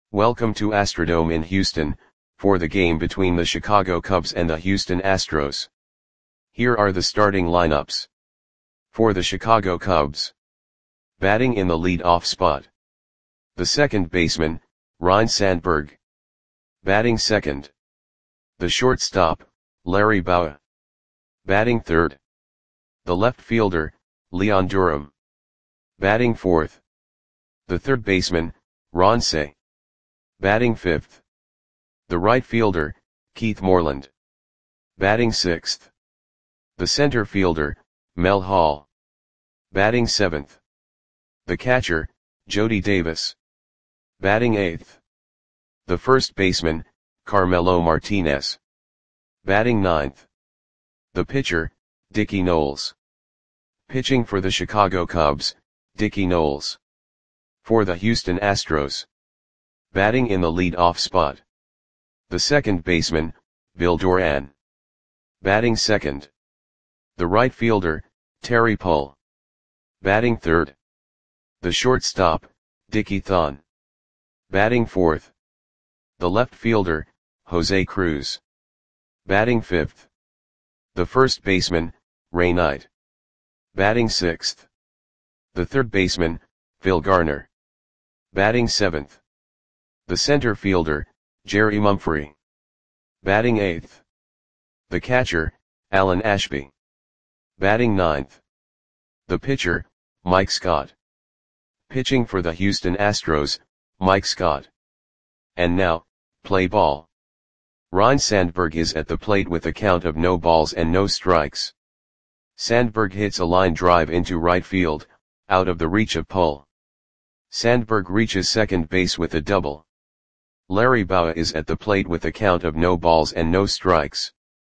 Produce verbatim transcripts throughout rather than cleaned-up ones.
Welcome to Astrodome in Houston, for the game between the Chicago Cubs and the Houston Astros. Here are the starting lineups. For the Chicago Cubs. Batting in the lead-off spot. The second baseman, Ryne Sandberg. Batting second. The shortstop, Larry Bowa. Batting third. The left fielder, Leon Durham. Batting fourth. The third baseman, Ron Cey. Batting fifth. The right fielder, Keith Moreland. Batting sixth. The center fielder, Mel Hall. Batting seventh. The catcher, Jody Davis. Batting eighth. The first baseman, Carmelo Martinez. Batting ninth. The pitcher, Dickie Noles. Pitching for the Chicago Cubs, Dickie Noles. For the Houston Astros. Batting in the lead-off spot. The second baseman, Bill Doran. Batting second. The right fielder, Terry Pull. Batting third. The shortstop, Dickie Thon. Batting fourth. The left fielder, Jose Cruz. Batting fifth. The first baseman, Ray Knight. Batting sixth. The third baseman, Phil Garner. Batting seventh. The center fielder, Jerry Mumphrey. Batting eighth. The catcher, Alan Ashby. Batting ninth. The pitcher, Mike Scott. Pitching for the Houston Astros, Mike Scott. And now, play ball. Ryne Sandberg is at the plate with a count of no balls and no strikes. Sandberg hits a line drive into right field, out of the reach of Pull. Sandberg reaches second base with a double. Larry Bowa is at the plate with a count of no balls and no strikes.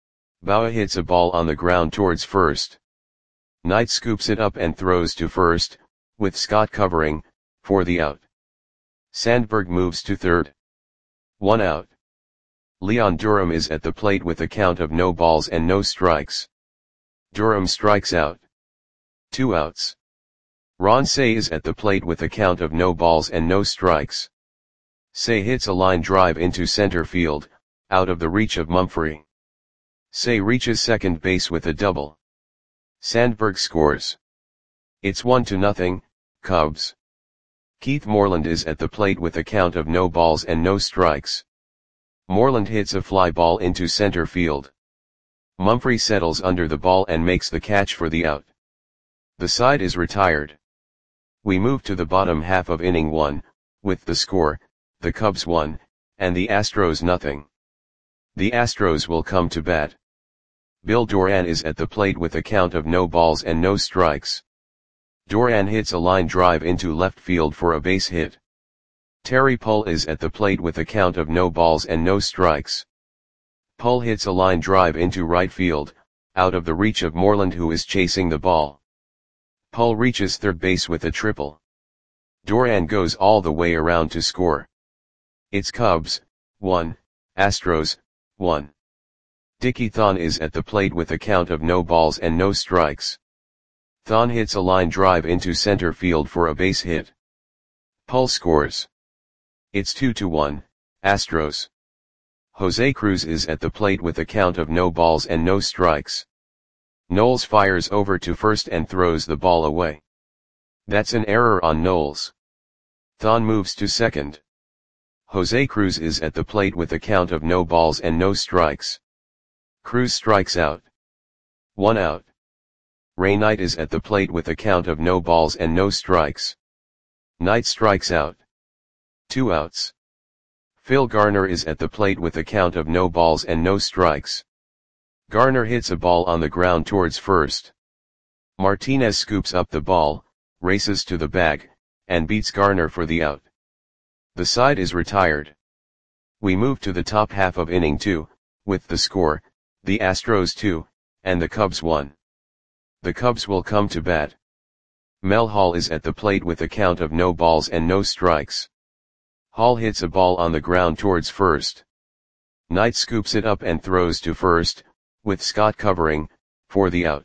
Bowa hits a ball on the ground towards first. Knight scoops it up and throws to first, with Scott covering, for the out. Sandberg moves to third. One out. Leon Durham is at the plate with a count of no balls and no strikes. Durham strikes out. Two outs. Ron Cey is at the plate with a count of no balls and no strikes. Cey hits a line drive into center field, out of the reach of Mumphrey. Cey reaches second base with a double. Sandberg scores. It's one to nothing, Cubs. Keith Moreland is at the plate with a count of no balls and no strikes. Moreland hits a fly ball into center field. Mumphrey settles under the ball and makes the catch for the out. The side is retired. We move to the bottom half of inning one, with the score, the Cubs one, and the Astros nothing. The Astros will come to bat. Bill Doran is at the plate with a count of no balls and no strikes. Doran hits a line drive into left field for a base hit. Terry Pull is at the plate with a count of no balls and no strikes. Pull hits a line drive into right field, out of the reach of Moreland who is chasing the ball. Pull reaches third base with a triple. Doran goes all the way around to score. It's Cubs, one, Astros, one. Dickie Thon is at the plate with a count of no balls and no strikes. Thon hits a line drive into center field for a base hit. Pull scores. It's two to one, Astros. Jose Cruz is at the plate with a count of no balls and no strikes. Noles fires over to first and throws the ball away. That's an error on Noles. Thon moves to second. Jose Cruz is at the plate with a count of no balls and no strikes. Cruz strikes out. One out. Ray Knight is at the plate with a count of no balls and no strikes. Knight strikes out. Two outs. Phil Garner is at the plate with a count of no balls and no strikes. Garner hits a ball on the ground towards first. Martinez scoops up the ball, races to the bag, and beats Garner for the out. The side is retired. We move to the top half of inning two, with the score, the Astros two, and the Cubs one. The Cubs will come to bat. Mel Hall is at the plate with a count of no balls and no strikes. Hall hits a ball on the ground towards first. Knight scoops it up and throws to first, with Scott covering, for the out.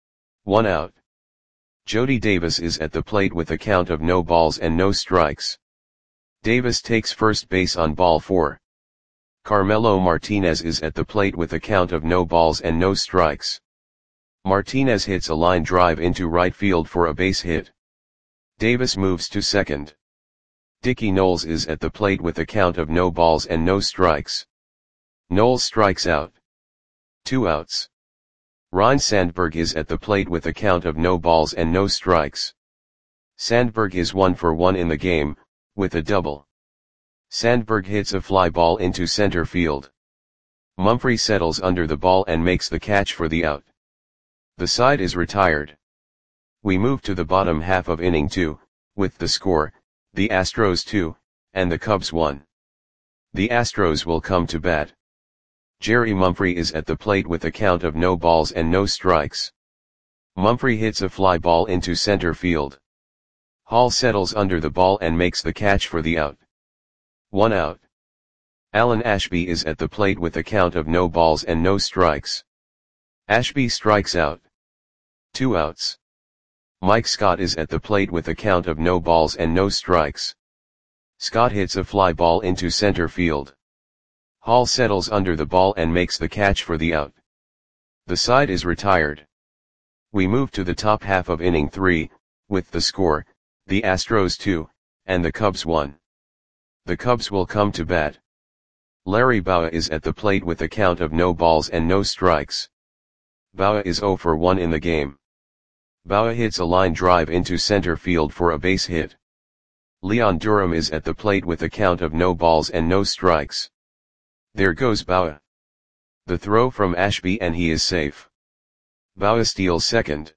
One out. Jody Davis is at the plate with a count of no balls and no strikes. Davis takes first base on ball four. Carmelo Martinez is at the plate with a count of no balls and no strikes. Martinez hits a line drive into right field for a base hit. Davis moves to second. Dickie Knowles is at the plate with a count of no balls and no strikes. Knowles strikes out. Two outs. Ryne Sandberg is at the plate with a count of no balls and no strikes. Sandberg is one for one in the game, with a double. Sandberg hits a fly ball into center field. Mumphrey settles under the ball and makes the catch for the out. The side is retired. We move to the bottom half of inning two, with the score, the Astros two, and the Cubs one. The Astros will come to bat. Jerry Mumphrey is at the plate with a count of no balls and no strikes. Mumphrey hits a fly ball into center field. Hall settles under the ball and makes the catch for the out. One out. Alan Ashby is at the plate with a count of no balls and no strikes. Ashby strikes out. Two outs. Mike Scott is at the plate with a count of no balls and no strikes. Scott hits a fly ball into center field. Hall settles under the ball and makes the catch for the out. The side is retired. We move to the top half of inning three, with the score, the Astros two, and the Cubs one. The Cubs will come to bat. Larry Bowa is at the plate with a count of no balls and no strikes. Bowa is zero for one in the game. Bowa hits a line drive into center field for a base hit. Leon Durham is at the plate with a count of no balls and no strikes. There goes Bowa. The throw from Ashby and he is safe. Bowa steals second.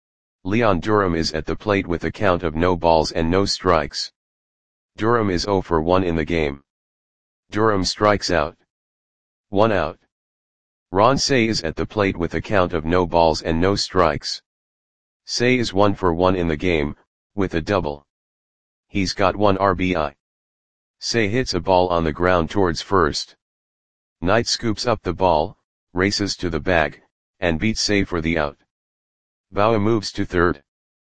Leon Durham is at the plate with a count of no balls and no strikes. Durham is zero for one in the game. Durham strikes out. One out. Ron Cey is at the plate with a count of no balls and no strikes. Cey is one for one in the game, with a double. He's got one R B I. Cey hits a ball on the ground towards first. Knight scoops up the ball, races to the bag, and beats Cey for the out. Bowa moves to third.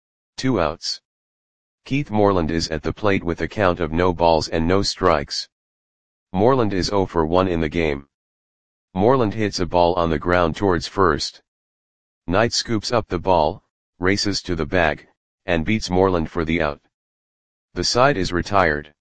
Two outs. Keith Moreland is at the plate with a count of no balls and no strikes. Moreland is zero for one in the game. Moreland hits a ball on the ground towards first. Knight scoops up the ball, races to the bag, and beats Moreland for the out. The side is retired.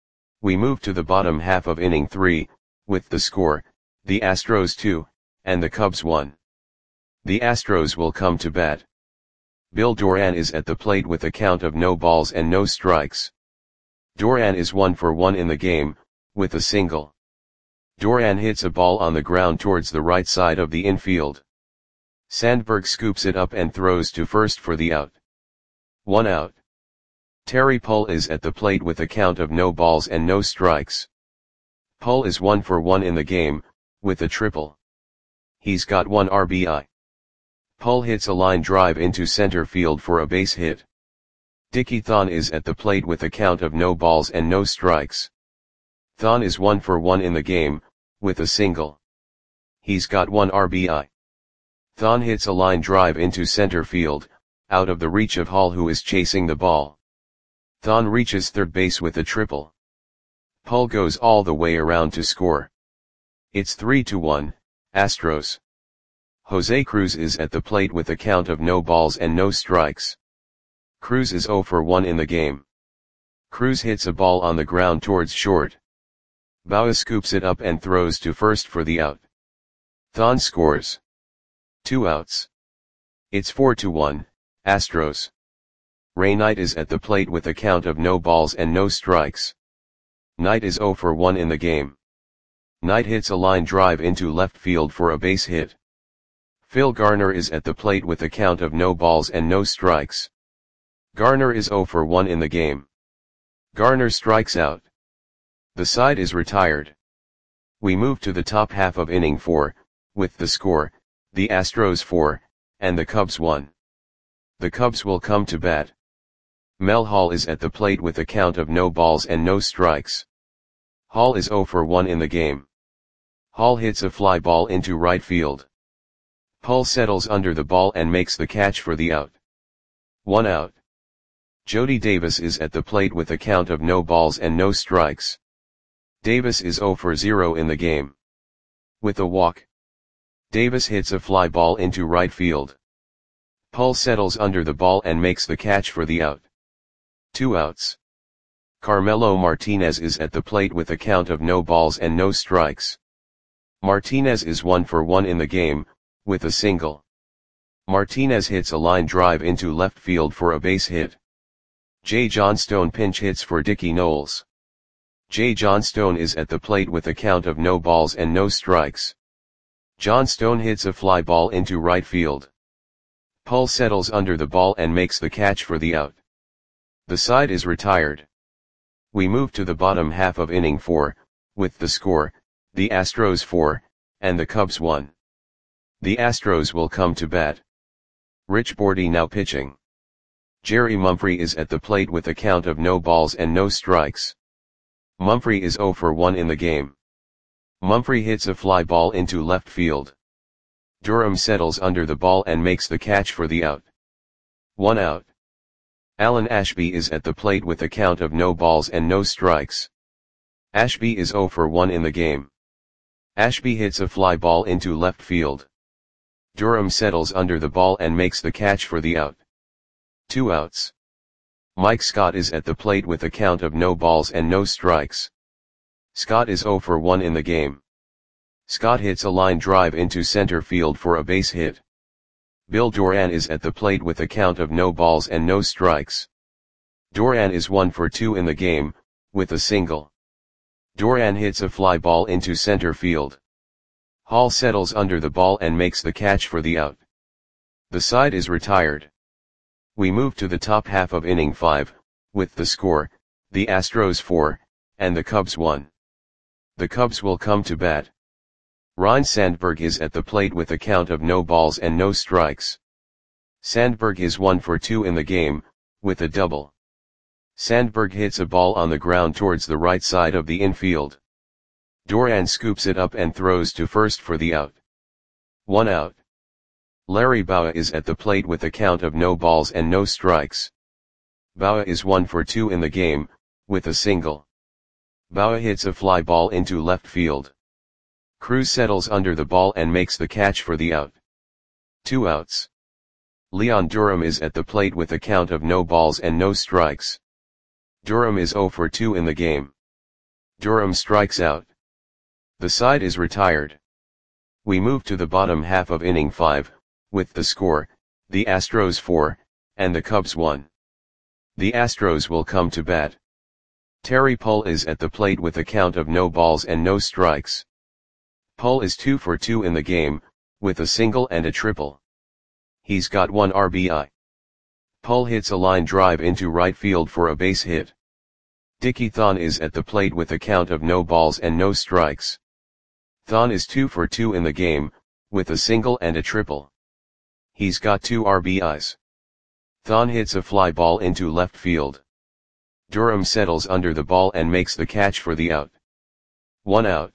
We move to the bottom half of inning three, with the score, the Astros two, and the Cubs one. The Astros will come to bat. Bill Doran is at the plate with a count of no balls and no strikes. Doran is one for one in the game, with a single. Doran hits a ball on the ground towards the right side of the infield. Sandberg scoops it up and throws to first for the out. One out. Terry Pull is at the plate with a count of no balls and no strikes. Pull is one for one in the game, with a triple. He's got one R B I. Pull hits a line drive into center field for a base hit. Dickie Thon is at the plate with a count of no balls and no strikes. Thon is one for one in the game, with a single. He's got one R B I. Thon hits a line drive into center field, out of the reach of Hall who is chasing the ball. Thon reaches third base with a triple. Pull goes all the way around to score. It's three to one, Astros. Jose Cruz is at the plate with a count of no balls and no strikes. Cruz is zero for one in the game. Cruz hits a ball on the ground towards short. Bowa scoops it up and throws to first for the out. Thon scores. Two outs. It's four to one, Astros. Ray Knight is at the plate with a count of no balls and no strikes. Knight is zero for one in the game. Knight hits a line drive into left field for a base hit. Phil Garner is at the plate with a count of no balls and no strikes. Garner is zero for one in the game. Garner strikes out. The side is retired. We move to the top half of inning four, with the score, the Astros four, and the Cubs one. The Cubs will come to bat. Mel Hall is at the plate with a count of no balls and no strikes. Hall is zero for one in the game. Hall hits a fly ball into right field. Pull settles under the ball and makes the catch for the out. One out. Jody Davis is at the plate with a count of no balls and no strikes. Davis is zero for zero in the game. With a walk, Davis hits a fly ball into right field. Pull settles under the ball and makes the catch for the out. Two outs. Carmelo Martinez is at the plate with a count of no balls and no strikes. Martinez is one for one in the game, with a single. Martinez hits a line drive into left field for a base hit. Jay Johnstone pinch hits for Dickie Knowles. Jay Johnstone is at the plate with a count of no balls and no strikes. Johnstone hits a fly ball into right field. Pull settles under the ball and makes the catch for the out. The side is retired. We move to the bottom half of inning four, with the score, the Astros four, and the Cubs one. The Astros will come to bat. Rich Bordy now pitching. Jerry Mumphrey is at the plate with a count of no balls and no strikes. Mumphrey is zero for one in the game. Mumphrey hits a fly ball into left field. Durham settles under the ball and makes the catch for the out. One out. Alan Ashby is at the plate with a count of no balls and no strikes. Ashby is zero for one in the game. Ashby hits a fly ball into left field. Durham settles under the ball and makes the catch for the out. Two outs. Mike Scott is at the plate with a count of no balls and no strikes. Scott is zero for one in the game. Scott hits a line drive into center field for a base hit. Bill Doran is at the plate with a count of no balls and no strikes. Doran is one for two in the game, with a single. Doran hits a fly ball into center field. Hall settles under the ball and makes the catch for the out. The side is retired. We move to the top half of inning five, with the score, the Astros four, and the Cubs one. The Cubs will come to bat. Ryne Sandberg is at the plate with a count of no balls and no strikes. Sandberg is one for two in the game, with a double. Sandberg hits a ball on the ground towards the right side of the infield. Doran scoops it up and throws to first for the out. One out. Larry Bowa is at the plate with a count of no balls and no strikes. Bowa is one for two in the game, with a single. Bowa hits a fly ball into left field. Cruz settles under the ball and makes the catch for the out. Two outs. Leon Durham is at the plate with a count of no balls and no strikes. Durham is zero for two in the game. Durham strikes out. The side is retired. We move to the bottom half of inning five, with the score, the Astros four, and the Cubs one. The Astros will come to bat. Terry Pull is at the plate with a count of no balls and no strikes. Pull is two for two in the game, with a single and a triple. He's got one R B I. Pull hits a line drive into right field for a base hit. Dickie Thon is at the plate with a count of no balls and no strikes. Thon is two for two in the game, with a single and a triple. He's got two R B Is. Thon hits a fly ball into left field. Durham settles under the ball and makes the catch for the out. One out.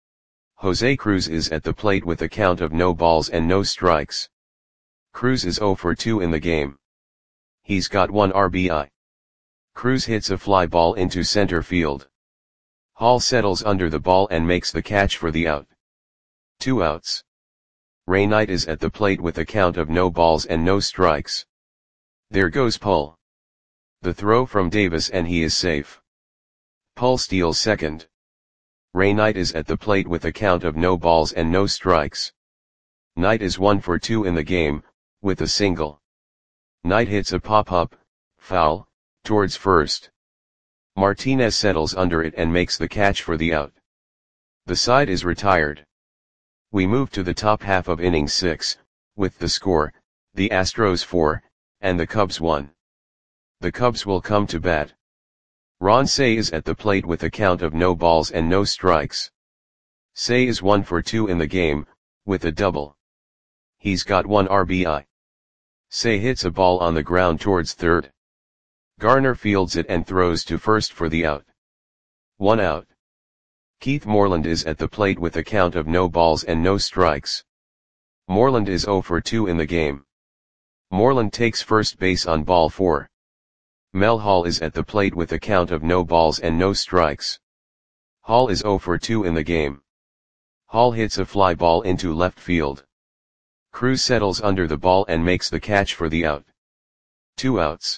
Jose Cruz is at the plate with a count of no balls and no strikes. Cruz is zero for two in the game. He's got one R B I. Cruz hits a fly ball into center field. Hall settles under the ball and makes the catch for the out. Two outs. Ray Knight is at the plate with a count of no balls and no strikes. There goes Pull. The throw from Davis and he is safe. Pull steals second. Ray Knight is at the plate with a count of no balls and no strikes. Knight is one for two in the game, with a single. Knight hits a pop-up, foul, towards first. Martinez settles under it and makes the catch for the out. The side is retired. We move to the top half of inning six, with the score, the Astros four, and the Cubs one. The Cubs will come to bat. Ron Cey is at the plate with a count of no balls and no strikes. Cey is one for two in the game, with a double. He's got one R B I. Cey hits a ball on the ground towards third. Garner fields it and throws to first for the out. One out. Keith Moreland is at the plate with a count of no balls and no strikes. Moreland is zero for two in the game. Moreland takes first base on ball four. Mel Hall is at the plate with a count of no balls and no strikes. Hall is zero for two in the game. Hall hits a fly ball into left field. Cruz settles under the ball and makes the catch for the out. Two outs.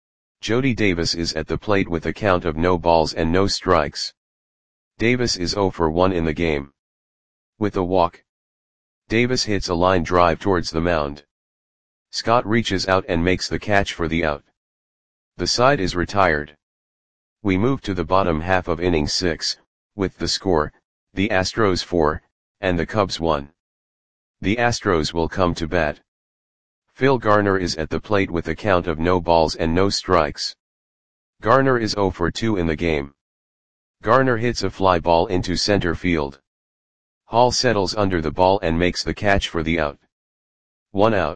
Jody Davis is at the plate with a count of no balls and no strikes. Davis is zero for one in the game. With a walk, Davis hits a line drive towards the mound. Scott reaches out and makes the catch for the out. The side is retired. We move to the bottom half of inning six, with the score, the Astros four, and the Cubs one. The Astros will come to bat. Phil Garner is at the plate with a count of no balls and no strikes. Garner is zero for two in the game. Garner hits a fly ball into center field. Hall settles under the ball and makes the catch for the out. One out.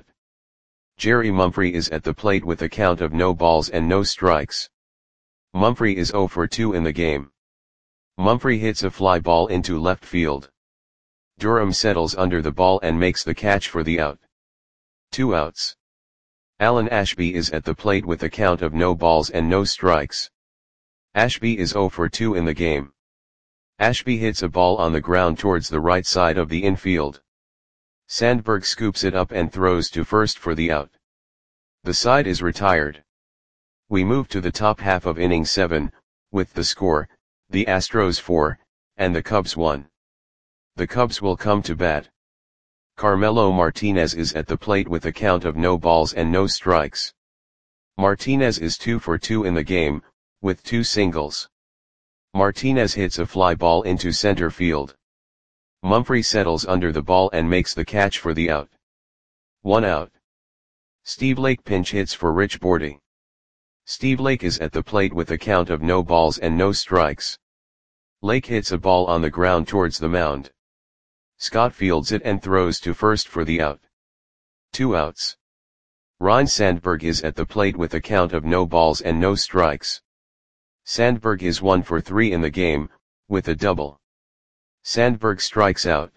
Jerry Mumphrey is at the plate with a count of no balls and no strikes. Mumphrey is zero for two in the game. Mumphrey hits a fly ball into left field. Durham settles under the ball and makes the catch for the out. Two outs. Alan Ashby is at the plate with a count of no balls and no strikes. Ashby is zero for two in the game. Ashby hits a ball on the ground towards the right side of the infield. Sandberg scoops it up and throws to first for the out. The side is retired. We move to the top half of inning seven, with the score, the Astros four, and the Cubs one. The Cubs will come to bat. Carmelo Martinez is at the plate with a count of no balls and no strikes. Martinez is two for two in the game, with two singles. Martinez hits a fly ball into center field. Mumphrey settles under the ball and makes the catch for the out. One out. Steve Lake pinch hits for Rich Bordy. Steve Lake is at the plate with a count of no balls and no strikes. Lake hits a ball on the ground towards the mound. Scott fields it and throws to first for the out. Two outs. Ryne Sandberg is at the plate with a count of no balls and no strikes. Sandberg is one for three in the game, with a double. Sandberg strikes out.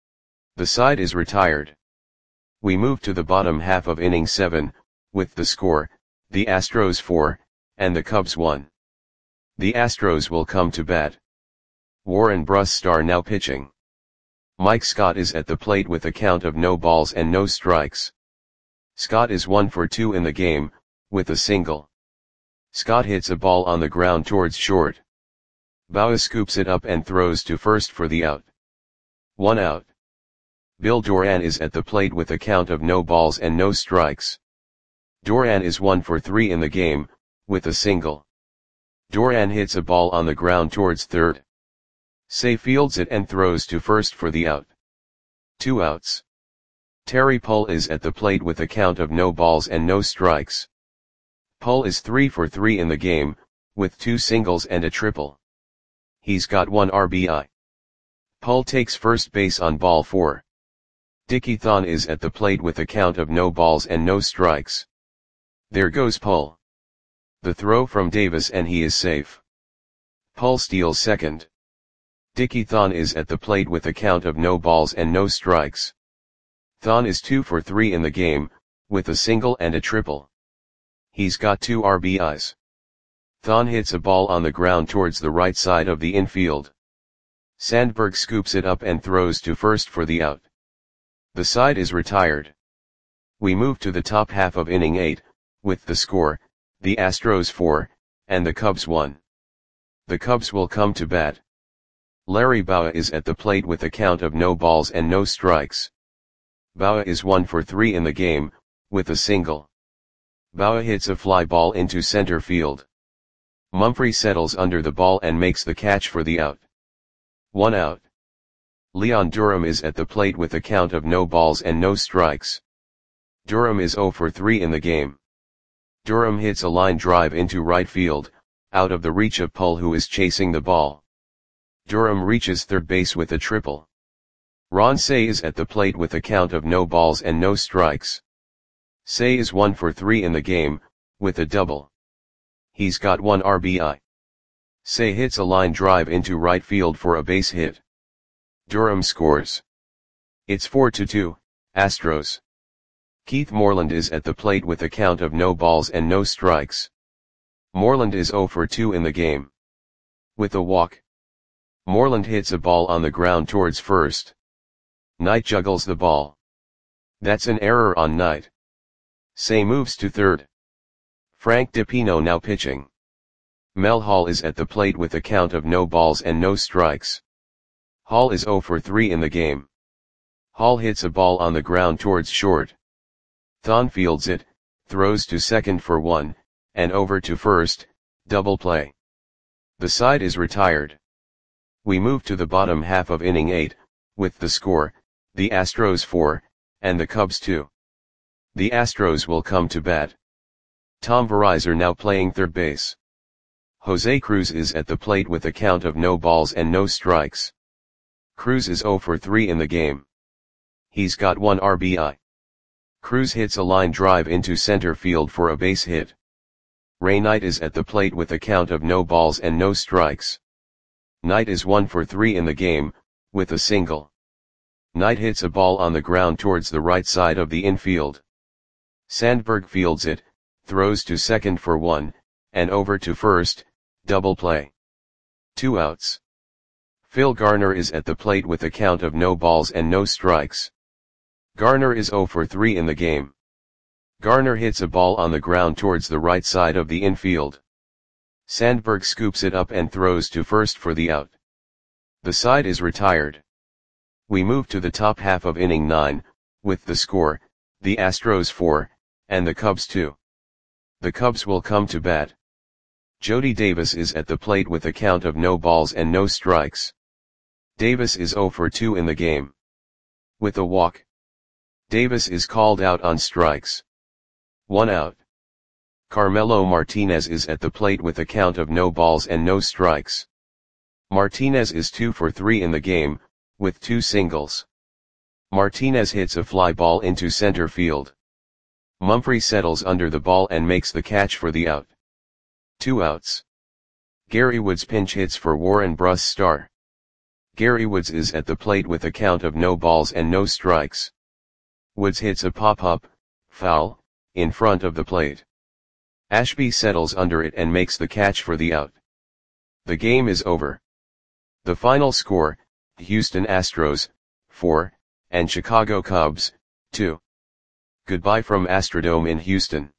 The side is retired. We move to the bottom half of inning seven, with the score, the Astros four, and the Cubs one. The Astros will come to bat. Warren Brustar now pitching. Mike Scott is at the plate with a count of no balls and no strikes. Scott is one for two in the game, with a single. Scott hits a ball on the ground towards short. Baugh scoops it up and throws to first for the out. One out. Bill Doran is at the plate with a count of no balls and no strikes. Doran is one for three in the game, with a single. Doran hits a ball on the ground towards third. Say fields it and throws to first for the out. Two outs. Terry Pull is at the plate with a count of no balls and no strikes. Pull is three for three in the game, with two singles and a triple. He's got one R B I. Pull takes first base on ball four. Dickie Thon is at the plate with a count of no balls and no strikes. There goes Pull. The throw from Davis and he is safe. Pull steals second. Dickie Thon is at the plate with a count of no balls and no strikes. Thon is two for three in the game, with a single and a triple. He's got two R B Is. Thon hits a ball on the ground towards the right side of the infield. Sandberg scoops it up and throws to first for the out. The side is retired. We move to the top half of inning eight, with the score, the Astros four, and the Cubs one. The Cubs will come to bat. Larry Baugh is at the plate with a count of no balls and no strikes. Baugh is one for three in the game, with a single. Baugh hits a fly ball into center field. Mumphrey settles under the ball and makes the catch for the out. One out. Leon Durham is at the plate with a count of no balls and no strikes. Durham is zero for three in the game. Durham hits a line drive into right field, out of the reach of Pull who is chasing the ball. Durham reaches third base with a triple. Ron Cey is at the plate with a count of no balls and no strikes. Cey is one for three in the game, with a double. He's got one R B I. Cey hits a line drive into right field for a base hit. Durham scores. It's four to two, Astros. Keith Moreland is at the plate with a count of no balls and no strikes. Moreland is zero for two in the game. With a walk. Moreland hits a ball on the ground towards first. Knight juggles the ball. That's an error on Knight. Say moves to third. Frank DiPino now pitching. Mel Hall is at the plate with a count of no balls and no strikes. Hall is zero for three in the game. Hall hits a ball on the ground towards short. Thon fields it, throws to second for one, and over to first, double play. The side is retired. We move to the bottom half of inning eight, with the score, the Astros four, and the Cubs two. The Astros will come to bat. Tom Verizor now playing third base. Jose Cruz is at the plate with a count of no balls and no strikes. Cruz is zero for three in the game. He's got one R B I. Cruz hits a line drive into center field for a base hit. Ray Knight is at the plate with a count of no balls and no strikes. Knight is one for three in the game, with a single. Knight hits a ball on the ground towards the right side of the infield. Sandberg fields it, throws to second for one, and over to first, double play. Two outs. Phil Garner is at the plate with a count of no balls and no strikes. Garner is zero for three in the game. Garner hits a ball on the ground towards the right side of the infield. Sandberg scoops it up and throws to first for the out. The side is retired. We move to the top half of inning nine, with the score, the Astros four, and the Cubs two. The Cubs will come to bat. Jody Davis is at the plate with a count of no balls and no strikes. Davis is zero for two in the game. With a walk. Davis is called out on strikes. One out. Carmelo Martinez is at the plate with a count of no balls and no strikes. Martinez is two for three in the game, with two singles. Martinez hits a fly ball into center field. Mumphrey settles under the ball and makes the catch for the out. Two outs. Gary Woods pinch hits for Warren Brusstar. Gary Woods is at the plate with a count of no balls and no strikes. Woods hits a pop-up, foul, in front of the plate. Ashby settles under it and makes the catch for the out. The game is over. The final score, Houston Astros, four, and Chicago Cubs, two. Goodbye from Astrodome in Houston.